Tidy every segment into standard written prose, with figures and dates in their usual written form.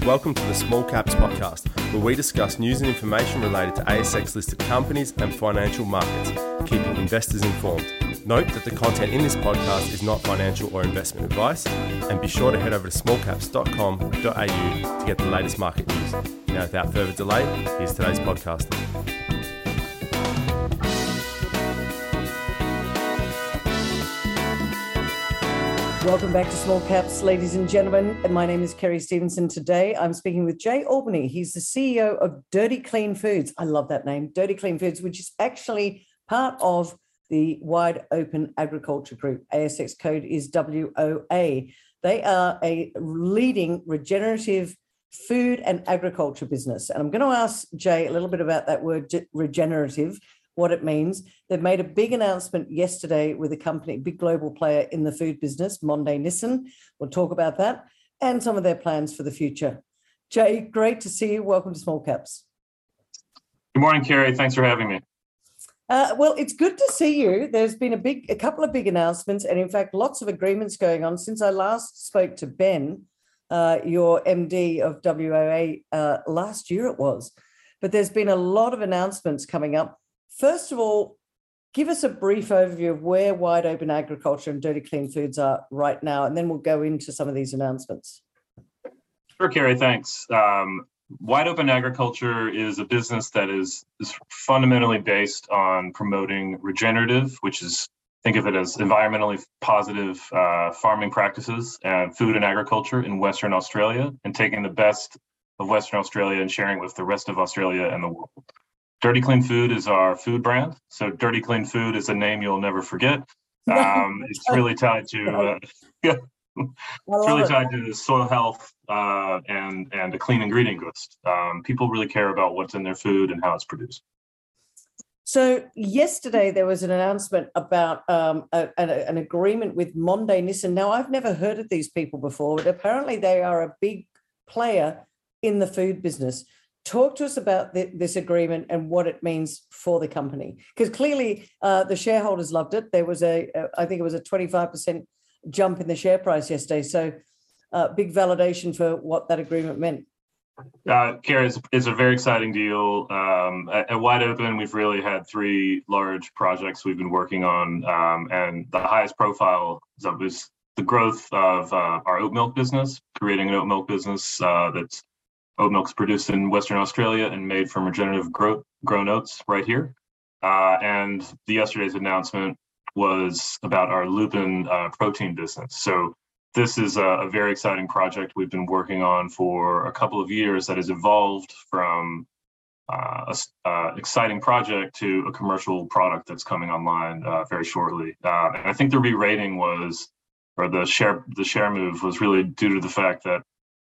Welcome to the Small Caps Podcast, where we discuss news and information related to ASX-listed companies and financial markets, keeping investors informed. Note that the content in this podcast is not financial or investment advice, and be sure to head over to smallcaps.com.au to get the latest market news. Now, without further delay, here's today's podcast. Welcome back to Small Caps, ladies and gentlemen. My name is Kerry Stevenson. Today, I'm speaking with Jay Albany. He's the CEO of Dirty Clean Foods. I love that name, Dirty Clean Foods, which is actually part of the Wide Open Agriculture Group. ASX code is WOA. They are a leading regenerative food and agriculture business. And I'm going to ask Jay a little bit about that word regenerative, what it means. They've made a big announcement yesterday with a company, big global player in the food business, Monday Nissen. We'll talk about that and some of their plans for the future. Jay, great to see you. Welcome to Small Caps. Good morning, Kerry. Thanks for having me. Well, it's good to see you. There's been a couple of big announcements, and in fact, lots of agreements going on. Since I last spoke to Ben, your MD of WOA, last year it was. But there's been a lot of announcements coming up. First of all, give us a brief overview of where Wide Open Agriculture and Dirty Clean Foods are right now, and then we'll go into some of these announcements. Sure, Kerry, thanks. Wide Open Agriculture is a business that is fundamentally based on promoting regenerative, which is, think of it as environmentally positive farming practices and food and agriculture in Western Australia, and taking the best of Western Australia and sharing it with the rest of Australia and the world. Dirty Clean Food is our food brand. So Dirty Clean Food is a name you'll never forget. It's really tied to to soil health and a clean ingredient list. People really care about what's in their food and how it's produced. So yesterday there was an announcement about an agreement with Monday Nissen. Now, I've never heard of these people before, but apparently they are a big player in the food business. Talk to us about this agreement and what it means for the company, because clearly the shareholders loved it. There was I think it was a 25% jump in the share price yesterday. So big validation for what that agreement meant. Kerry, it's a very exciting deal. At Wide Open, we've really had three large projects we've been working on, and the highest profile is the growth of our oat milk business, creating an oat milk business that's oat milk's produced in Western Australia and made from regenerative grown oats right here. And yesterday's announcement was about our Lupin protein business. So this is a very exciting project we've been working on for a couple of years that has evolved from an exciting project to a commercial product that's coming online very shortly. And I think the re-rating the share move was really due to the fact that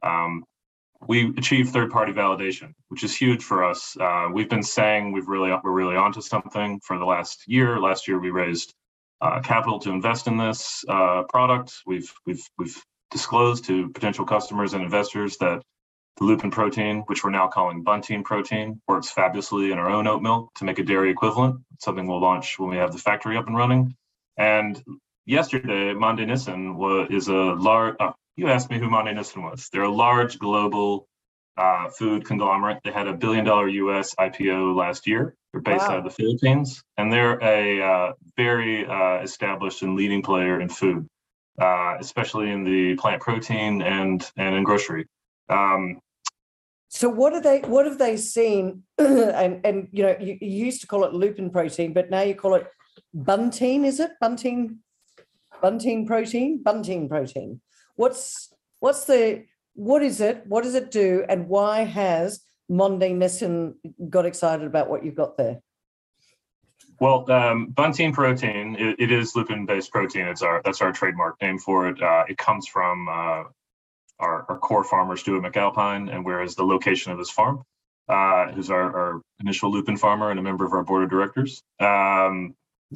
we achieved third-party validation, which is huge for us. We've been saying we're really onto something for the last year. Last year, we raised capital to invest in this product. We've disclosed to potential customers and investors that the Lupin protein, which we're now calling Buntein protein, works fabulously in our own oat milk to make a dairy equivalent. It's something we'll launch when we have the factory up and running. And yesterday, Monday Nissen is a large. You asked me who Monday Nissen was. They're a large global food conglomerate. They had $1 billion US IPO last year. They're based out of the Philippines, and they're a very established and leading player in food, especially in the plant protein and in grocery. So what have they seen? and you know, you used to call it Lupin protein, but now you call it Buntein. Is it Buntein protein? Buntein protein. What is it? What does it do? And why has Monday Nissen got excited about what you've got there? Well, Buntein protein, it is lupin-based protein. That's our trademark name for it. It comes from our core farmer, Stuart McAlpine, and where is the location of his farm, who's our initial lupin farmer and a member of our board of directors. Monday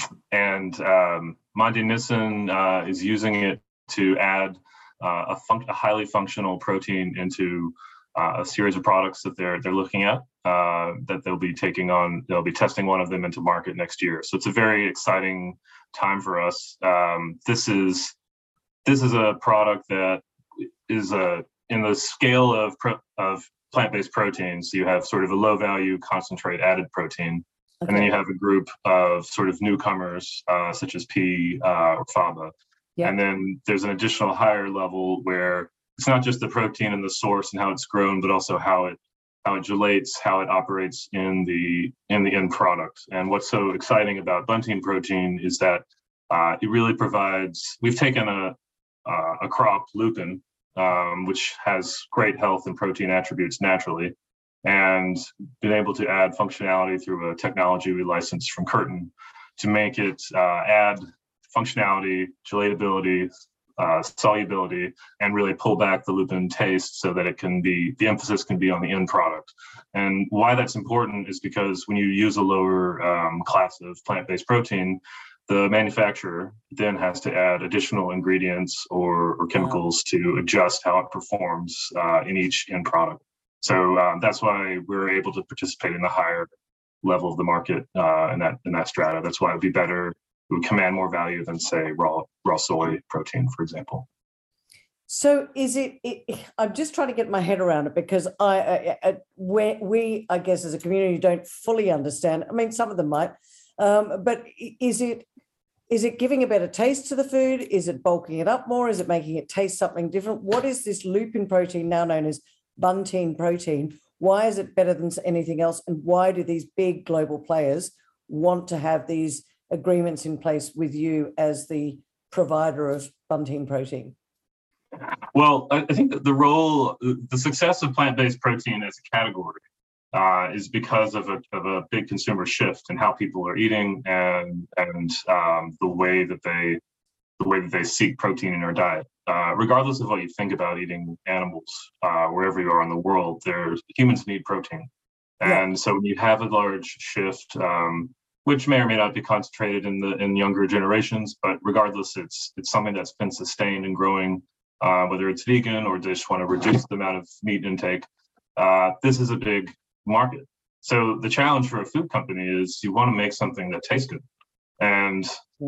Nissen is using it to add a highly functional protein into a series of products that they're looking at that they'll be taking on. They'll be testing one of them into market next year. So it's a very exciting time for us. This is a product that is in the scale of plant-based proteins, you have sort of a low-value concentrate added protein, Okay. and then you have a group of sort of newcomers, such as pea or faba. Yeah. And then there's an additional higher level where it's not just the protein and the source and how it's grown, but also how it gelates, how it operates in the end product. And what's so exciting about Bunting protein is that it really provides. We've taken a crop, lupin, which has great health and protein attributes naturally, and been able to add functionality through a technology we licensed from Curtin to make it add functionality, gelatability, solubility, and really pull back the lupin taste so that the emphasis can be on the end product. And why that's important is because when you use a lower class of plant-based protein, the manufacturer then has to add additional ingredients or chemicals to adjust how it performs in each end product. So that's why we're able to participate in the higher level of the market in that strata. That's why it'd be better. It would command more value than, say, raw soy protein, for example. So is it I'm just trying to get my head around it, because we, I guess, as a community, don't fully understand. I mean, some of them might, but is it giving a better taste to the food? Is it bulking it up more? Is it making it taste something different? What is this lupin protein, now known as Bunting protein? Why is it better than anything else? And why do these big global players want to have these agreements in place with you as the provider of Bunting protein? Well, I think that the success of plant-based protein as a category is because of a big consumer shift in how people are eating and the way that they seek protein in their diet. Regardless of what you think about eating animals, wherever you are in the world, humans need protein. And so when you have a large shift, which may or may not be concentrated in younger generations, but regardless, it's something that's been sustained and growing, whether it's vegan or just want to reduce the amount of meat intake. This is a big market. So the challenge for a food company is you want to make something that tastes good. And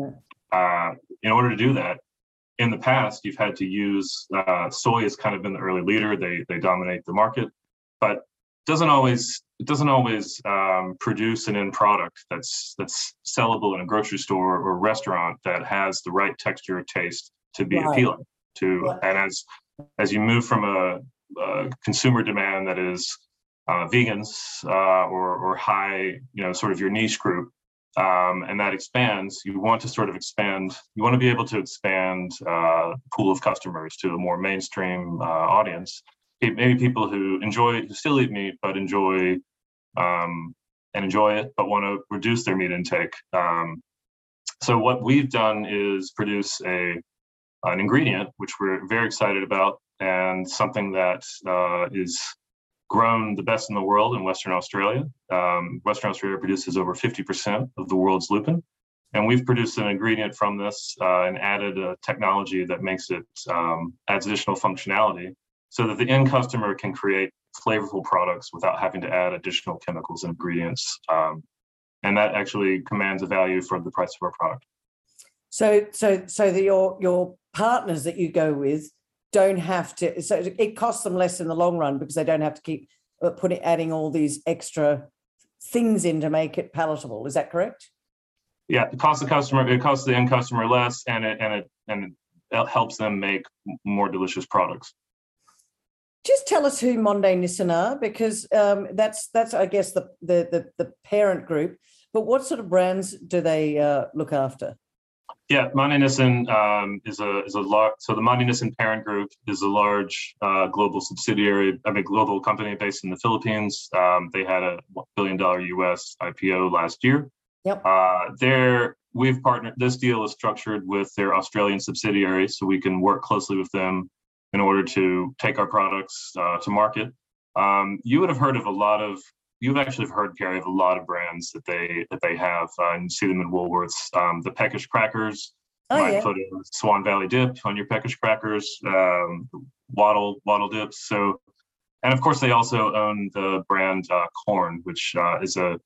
in order to do that, in the past, you've had to use soy has kind of been the early leader. They dominate the market, but it doesn't always produce an end product that's sellable in a grocery store or restaurant that has the right texture or taste to be appealing to. And as you move from a consumer demand that is vegans or high, sort of your niche group, and that expands, you want to be able to expand pool of customers to a more mainstream audience. Maybe people who still eat meat, but enjoy it, but want to reduce their meat intake. So what we've done is produce an ingredient, which we're very excited about, and something that is grown the best in the world in Western Australia. Western Australia produces over 50% of the world's lupin. And we've produced an ingredient from this and added a technology that makes it, adds additional functionality so that the end customer can create flavorful products without having to add additional chemicals and ingredients. And that actually commands a value for the price of our product. So your partners that you go with don't have to, so it costs them less in the long run because they don't have to keep adding all these extra things in to make it palatable. Is that correct? Yeah, it costs the end customer less, and it helps them make more delicious products. Just tell us who Monday Nissan are, because that's I guess the parent group. But what sort of brands do they look after? Yeah, Monday Nissan is a large. So the Monday Nissan parent group is a large global global company based in the Philippines. They had a $1 billion US IPO last year. Yep. We've partnered. This deal is structured with their Australian subsidiary, so we can work closely with them in order to take our products to market. You would have heard of You've actually heard, Carrie, of a lot of brands that they have, and you see them in Woolworths. The Peckish crackers. Might put a Swan Valley dip on your Peckish crackers. Wattle dips. So, and of course, they also own the brand Corn, which is a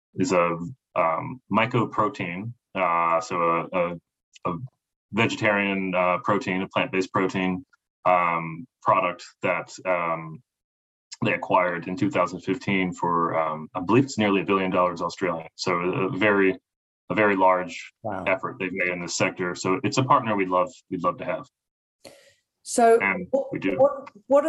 mycoprotein. So a vegetarian protein, a plant-based protein. product that they acquired in 2015 for, I believe it's nearly $1 billion Australian. So a very large effort they've made in this sector. So it's a partner we'd love to have. So we do. What are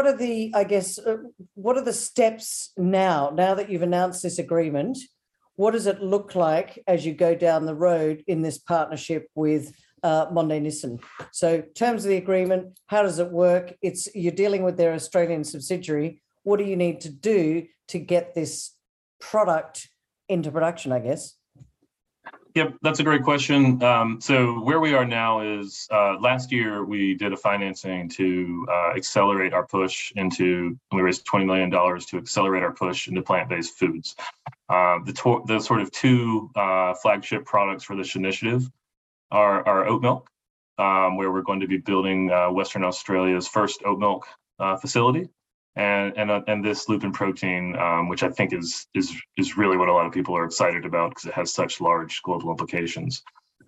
the steps now that you've announced this agreement? What does it look like as you go down the road in this partnership with Hyundai Nissan? So terms of the agreement, how does it work? You're dealing with their Australian subsidiary. What do you need to do to get this product into production, I guess? Yep, that's a great question. So where we are now is last year we did a financing to accelerate our push into, we raised $20 million to accelerate our push into plant-based foods. The sort of two flagship products for this initiative are oat milk, where we're going to be building Western Australia's first oat milk facility, and this lupin protein, which I think is really what a lot of people are excited about because it has such large global implications.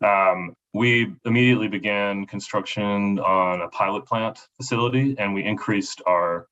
We immediately began construction on a pilot plant facility, and we increased the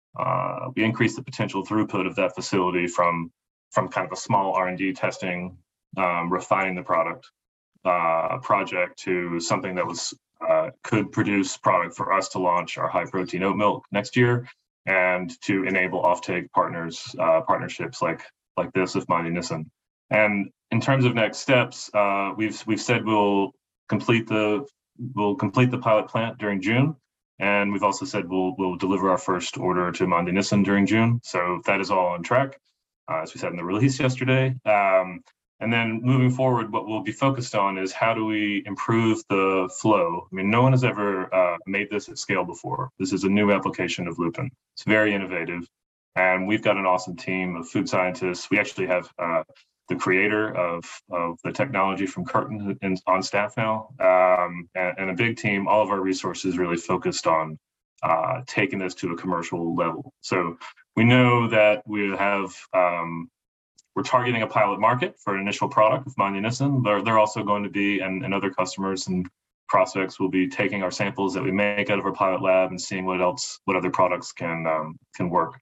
potential throughput of that facility from kind of a small R&D testing, refining the product project to something that could produce product for us to launch our high protein oat milk next year, and to enable offtake partnerships like this with Hyundai Nissan. And in terms of next steps, we've said we'll complete the pilot plant during June, and we've also said we'll deliver our first order to Hyundai Nissan during June. So that is all on track, as we said in the release yesterday. And then moving forward, what we'll be focused on is how do we improve the flow? I mean, no one has ever made this at scale before. This is a new application of lupin. It's very innovative. And we've got an awesome team of food scientists. We actually have the creator of the technology from Curtin on staff now, and a big team. All of our resources really focused on taking this to a commercial level. So we know that we're targeting a pilot market for an initial product with Hyundai Nissan. They're also going to be, and other customers and prospects will be taking our samples that we make out of our pilot lab and seeing what other products can work.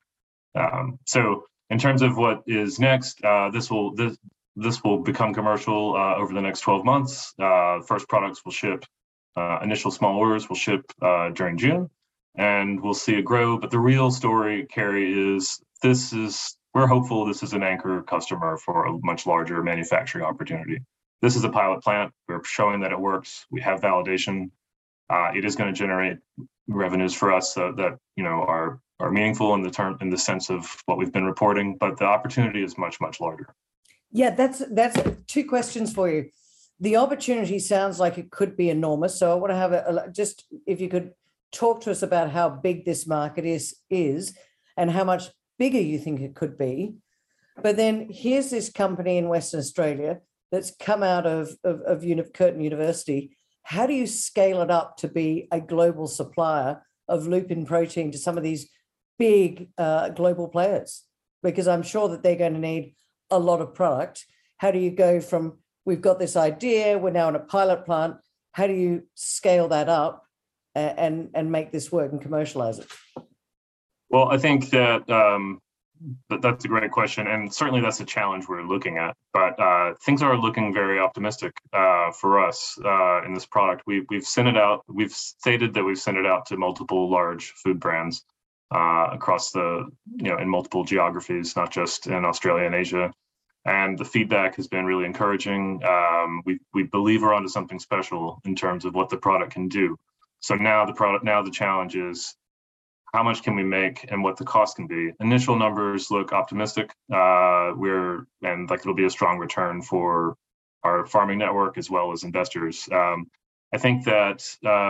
So in terms of what is next, this will become commercial over the next 12 months. First products will ship, initial small orders will ship during June, and we'll see it grow. But the real story, Carrie, is we're hopeful this is an anchor customer for a much larger manufacturing opportunity. This is a pilot plant. We're showing that it works. We have validation. It is going to generate revenues for us that are meaningful in the sense of what we've been reporting. But the opportunity is much, much larger. Yeah, that's two questions for you. The opportunity sounds like it could be enormous. So I want to have just if you could talk to us about how big this market is and how much bigger you think it could be. But then here's this company in Western Australia that's come out of Curtin University. How do you scale it up to be a global supplier of lupin protein to some of these big global players? Because I'm sure that they're going to need a lot of product. How do you go from, we've got this idea, we're now in a pilot plant, how do you scale that up and make this work and commercialize it? Well, I think that that's a great question, and certainly that's a challenge we're looking at. But things are looking very optimistic for us in this product. We've sent it out. We've stated that we've sent it out to multiple large food brands across in multiple geographies, not just in Australia and Asia. And the feedback has been really encouraging. We believe we're onto something special in terms of what the product can do. So now the challenge is, how much can we make and what the cost can be? Initial numbers look optimistic. It'll be a strong return for our farming network as well as investors. I think that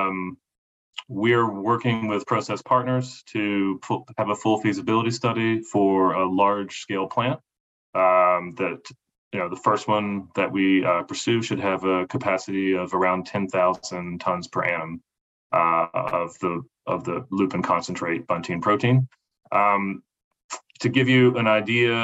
we're working with process partners to have a full feasibility study for a large scale plant. The first one that we pursue should have a capacity of around 10,000 tons per annum of the lupin concentrate Buntein protein. To give you an idea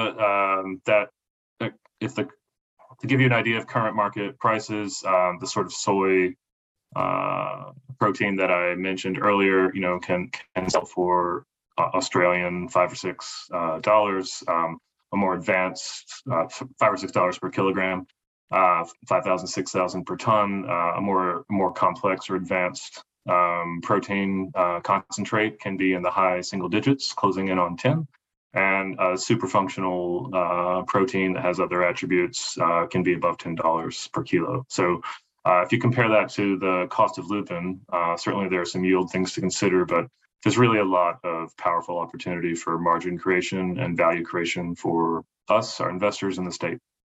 of current market prices, the sort of soy protein that I mentioned earlier, can sell for Australian $5 or $6. A more advanced $5 or $6 per kilogram, 5,000, 6,000 per ton. A more complex or advanced protein concentrate can be in the high single digits, closing in on 10. And a super functional protein that has other attributes can be above $10 per kilo. So if you compare that to the cost of lupin, certainly there are some yield things to consider, but there's really a lot of powerful opportunity for margin creation and value creation for us, our investors in the state.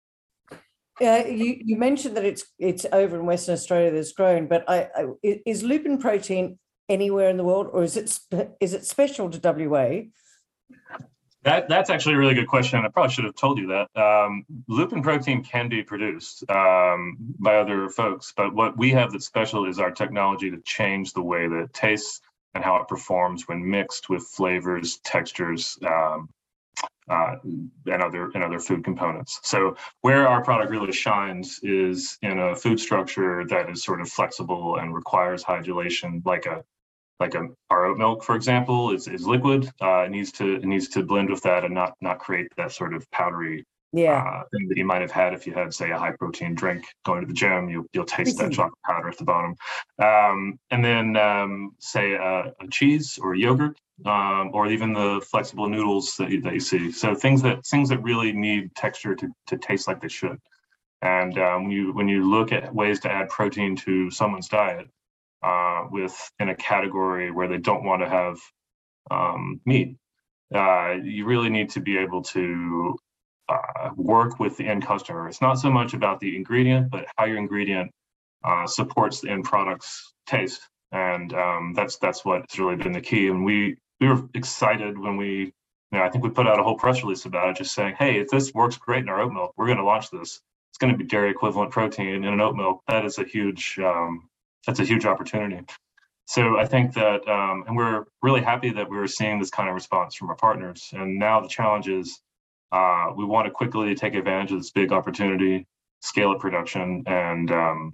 You mentioned that it's over in Western Australia that's grown, but is lupin protein anywhere in the world, or is it special to WA? That's actually a really good question. I probably should have told you that. Lupin protein can be produced by other folks, but what we have that's special is our technology to change the way that it tastes and how it performs when mixed with flavors, textures, and other food components. So where our product really shines is in a food structure that is sort of flexible and requires hydration, like our oat milk, for example, is liquid. It needs to blend with that and not create that sort of powdery thing that you might have had if you had, say, a high protein drink going to the gym. You'll taste that chocolate powder at the bottom. And then say a cheese or yogurt, or even the flexible noodles that you see. So things that really need texture to taste like they should. And when you look at ways to add protein to someone's diet, in a category where they don't want to have meat, you really need to be able to work with the end customer. It's not so much about the ingredient, but how your ingredient supports the end product's taste, and that's what's really been the key. And we were excited when I think we put out a whole press release about it, just saying, hey, if this works great in our oat milk, we're going to launch this. It's going to be dairy equivalent protein in an oat milk. That is a huge opportunity. So I think that, and we're really happy that we're seeing this kind of response from our partners. And now the challenge is we want to quickly take advantage of this big opportunity, scale up production, and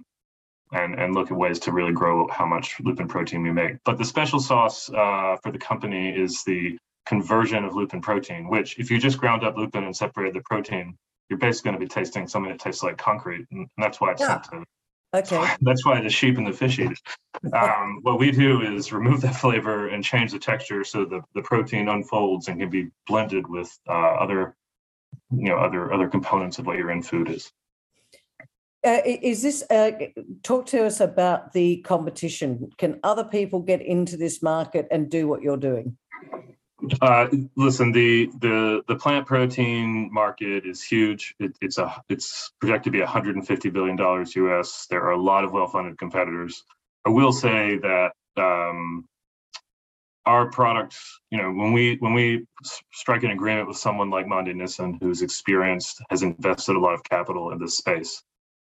look at ways to really grow how much lupin protein we make. But the special sauce for the company is the conversion of lupin protein, which if you just ground up lupin and separated the protein, you're basically going to be tasting something that tastes like concrete. And that's why it's sent to. Okay. That's why the sheep and the fish eat it. What we do is remove that flavor and change the texture so the protein unfolds and can be blended with other components of what your end food is. Is this talk to us about the competition? Can other people get into this market and do what you're doing? Listen, the plant protein market is huge. It's projected to be $150 billion US. There are a lot of well-funded competitors. I will say that our product, when we strike an agreement with someone like Mondi Nissin, who's experienced, has invested a lot of capital in this space,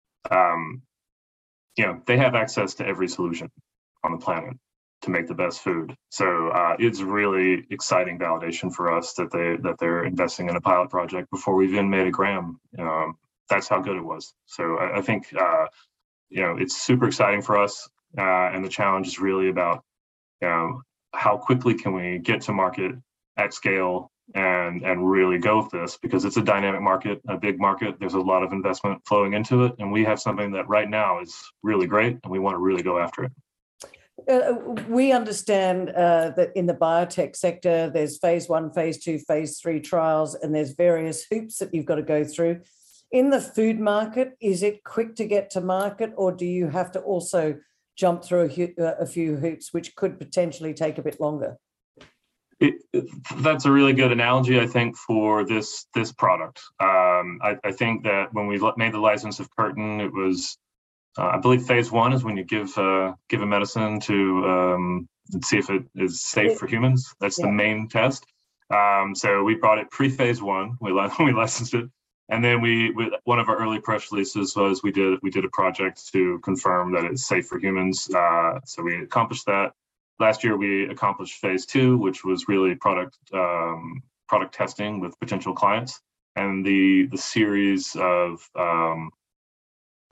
they have access to every solution on the planet to make the best food. So it's really exciting validation for us that they're investing in a pilot project before we even made a gram. That's how good it was. So I think it's super exciting for us, and the challenge is really about how quickly can we get to market at scale and really go with this, because it's a dynamic market, a big market. There's a lot of investment flowing into it, and we have something that right now is really great, and we want to really go after it. We understand that in the biotech sector, there's phase 1, phase 2, phase 3 trials, and there's various hoops that you've got to go through. In the food market, is it quick to get to market, or do you have to also jump through a few hoops, which could potentially take a bit longer? That's a really good analogy, I think, for this product. I think that when we made the license of Curtin, it was I believe phase 1 is when you give a medicine to see if it is safe for humans. That's the main test. So we brought it pre-phase 1. We licensed it, and then one of our early press releases was we did a project to confirm that it's safe for humans. So we accomplished that. Last year we accomplished phase 2, which was really product testing with potential clients, and the series of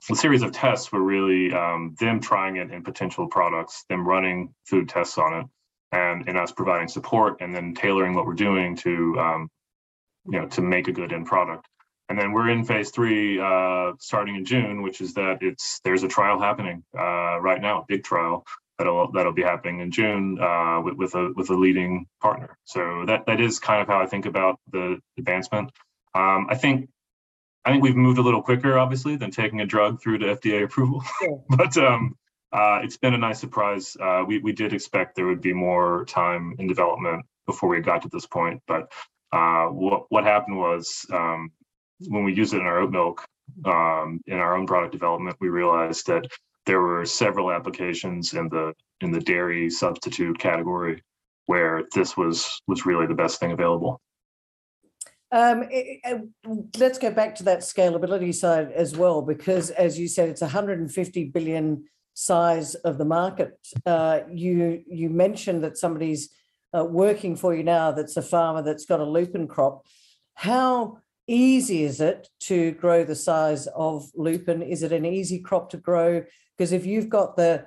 the series of tests were really them trying it in potential products, them running food tests on it, and us providing support and then tailoring what we're doing to to make a good end product. And then we're in phase 3 starting in June, which is that there's a trial happening right now, a big trial that'll be happening in June with a leading partner. So that is kind of how I think about the advancement. I think we've moved a little quicker, obviously, than taking a drug through to FDA approval. Sure. But it's been a nice surprise. We did expect there would be more time in development before we got to this point. But what happened was when we used it in our oat milk, in our own product development, we realized that there were several applications in the dairy substitute category where this was really the best thing available. Let's go back to that scalability side as well, because as you said, it's 150 billion size of the market. You mentioned that somebody's working for you now that's a farmer that's got a lupin crop. How easy is it to grow the size of lupin? Is it an easy crop to grow? Because if you've got the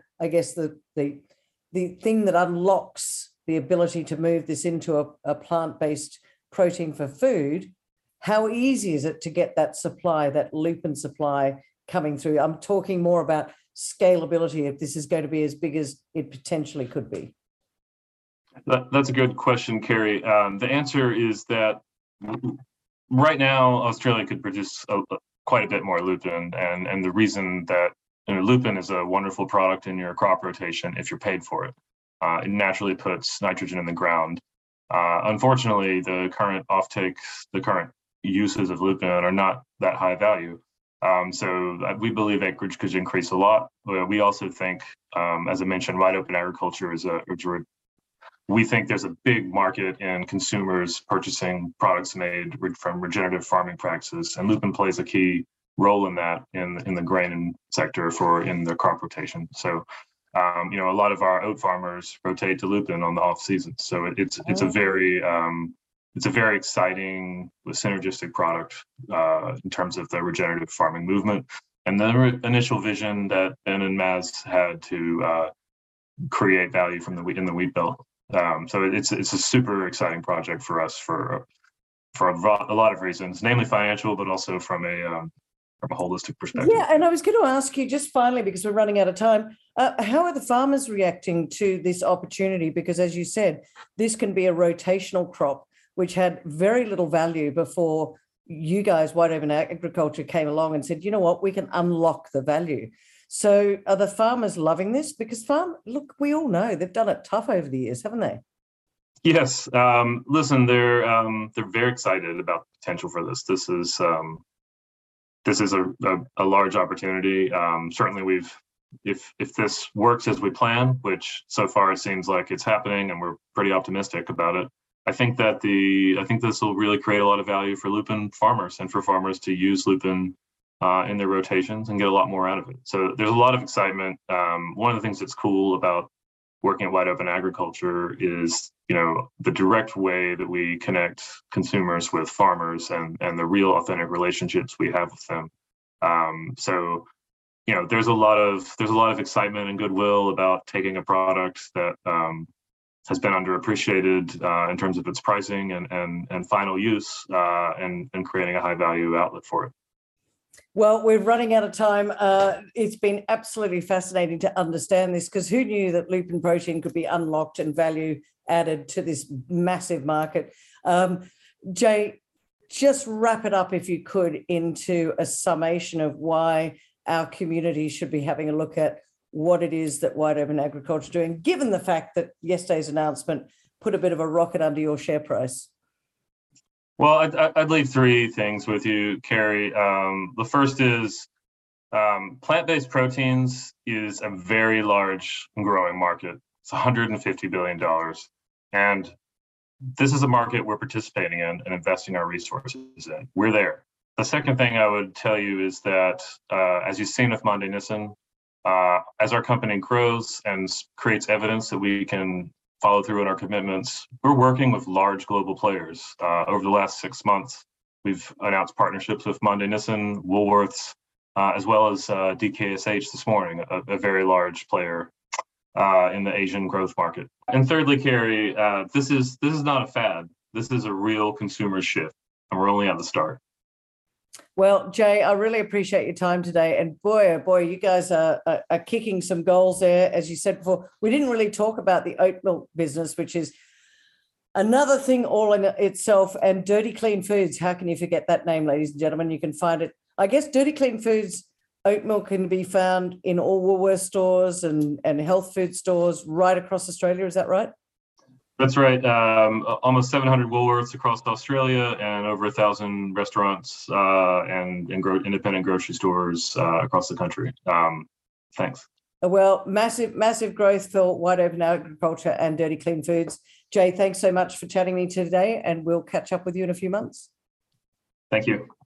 thing that unlocks the ability to move this into a plant-based protein for food, how easy is it to get that supply, that lupin supply coming through? I'm talking more about scalability, if this is going to be as big as it potentially could be. That's a good question, Carrie. The answer is that right now, Australia could produce quite a bit more lupin, and the reason that lupin is a wonderful product in your crop rotation if you're paid for it. It naturally puts nitrogen in the ground. Unfortunately, the current offtakes, the current uses of lupin are not that high value. So we believe acreage could increase a lot. We also think, as I mentioned, wide open agriculture we think there's a big market in consumers purchasing products made from regenerative farming practices, and lupin plays a key role in that in the grain sector in their crop rotation. So, a lot of our oat farmers rotate to lupin on the off season. So it's a very exciting, synergistic product in terms of the regenerative farming movement and the initial vision that Ben and Maz had to create value in the wheat belt. So it's a super exciting project for us for a lot of reasons, namely financial, but also from a holistic perspective. Yeah, and I was going to ask you just finally, because we're running out of time, how are the farmers reacting to this opportunity? Because as you said, this can be a rotational crop, which had very little value before you guys, Wide Open Agriculture, came along and said, you know what, we can unlock the value. So are the farmers loving this? Because look, we all know they've done it tough over the years, haven't they? Yes. Listen, they're very excited about the potential for this. This is a large opportunity. Certainly if this works as we plan, which so far it seems like it's happening and we're pretty optimistic about it, I think this will really create a lot of value for lupin farmers and for farmers to use lupin in their rotations and get a lot more out of it. So there's a lot of excitement. One of the things that's cool about working at Wide Open Agriculture is, the direct way that we connect consumers with farmers and the real authentic relationships we have with them. So, there's a lot of excitement and goodwill about taking a product that has been underappreciated in terms of its pricing and final use and creating a high value outlet for it. Well, we're running out of time. It's been absolutely fascinating to understand this, because who knew that lupin protein could be unlocked and value added to this massive market? Jay, just wrap it up, if you could, into a summation of why our community should be having a look at what it is that Wide Open Agriculture is doing, given the fact that yesterday's announcement put a bit of a rocket under your share price. Well, I'd leave three things with you, Carrie. The first is plant-based proteins is a very large and growing market. It's $150 billion. And this is a market we're participating in and investing our resources in. We're there. The second thing I would tell you is that, as you've seen with Monday Nissen, as our company grows and creates evidence that we can follow through on our commitments, we're working with large global players. Over the last 6 months, we've announced partnerships with Monday Nissen, Woolworths, as well as DKSH this morning, a very large player in the Asian growth market. And thirdly, Carrie, this is not a fad. This is a real consumer shift, and we're only at the start. Well, Jay, I really appreciate your time today. And boy, oh boy, you guys are kicking some goals there. As you said before, we didn't really talk about the oat milk business, which is another thing all in itself. And Dirty Clean Foods, how can you forget that name, ladies and gentlemen? You can find it. I guess Dirty Clean Foods oat milk can be found in all Woolworths stores and health food stores right across Australia. Is that right? That's right. Almost 700 Woolworths across Australia and over 1,000 restaurants and independent grocery stores across the country. Thanks. Well, massive growth for Wide Open Agriculture and Dirty Clean Foods. Jay, thanks so much for chatting with me today, and we'll catch up with you in a few months. Thank you.